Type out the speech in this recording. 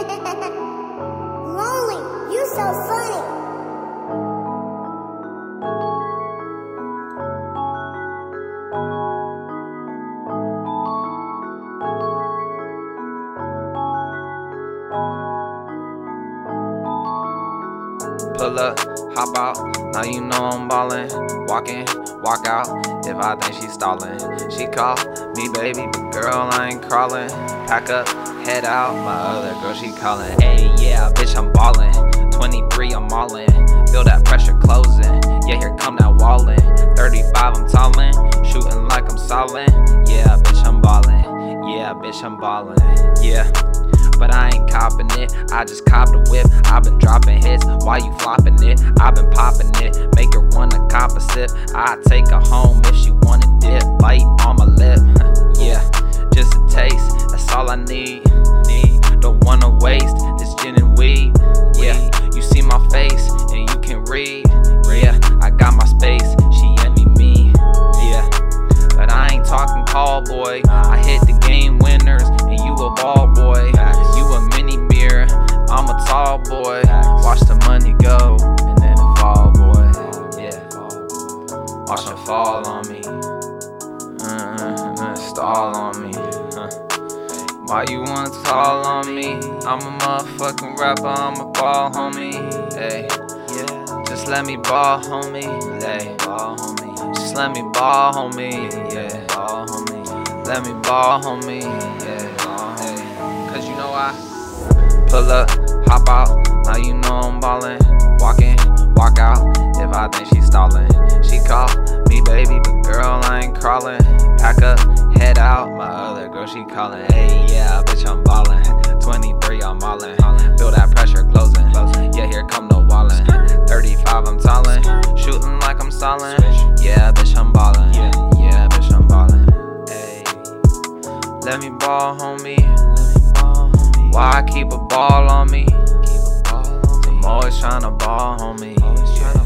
Lonely, you so funny. Pull up, hop out, now you know I'm ballin'. Walk in, walk out, if I think she stallin'. She call me baby, but girl, I ain't crawlin'. Pack up, head out, my other girl, she callin'. Hey, yeah, bitch, I'm ballin'. 23, I'm all in. Feel that pressure closing. Yeah, here come that wallin'. 35, I'm tallin'. Shootin' like I'm solid. Yeah, bitch, I'm ballin'. Yeah, bitch, I'm ballin'. Yeah. But I ain't copping it, I just copped a whip. I've been dropping hits, why you flopping it? I've been popping it, make her wanna cop a sip. I take her home if she wanna dip, bite on my lip. Yeah, just a taste, that's all I need. Don't wanna waste this gin and weed. Yeah, you see my face and you can read. Yeah, I got my space, she envy me. Yeah, but I ain't talking call boy. I hit the game winners and you a ball boy. You a mini mirror, I'm a tall boy. Watch the money go and then it fall, boy. Yeah, watch it fall on me. Stall on me. Why you wanna tall on me? I'm a motherfucking rapper, I'm a ball homie. Hey, just let me ball homie. Hey, just let me ball homie. Yeah, ball homie. Let me ball homie. Yeah, hey, cause you know I pull up, hop out, now you know I'm ballin'. Walk in, walk out, if I think she stallin'. She call me baby, but girl, I ain't crawlin'. Pack up, head out, my other girl, she callin'. Hey, yeah, bitch, I'm ballin'. 23, I'm allin'. Feel that pressure closing. Yeah, here come the wallin'. 35, I'm tallin'. Shootin' like I'm stallin'. Yeah, bitch, I'm ballin'. Yeah, bitch, I'm ballin'. Hey, let me ball, homie. Why I keep a ball on me? I'm always tryna ball, homie.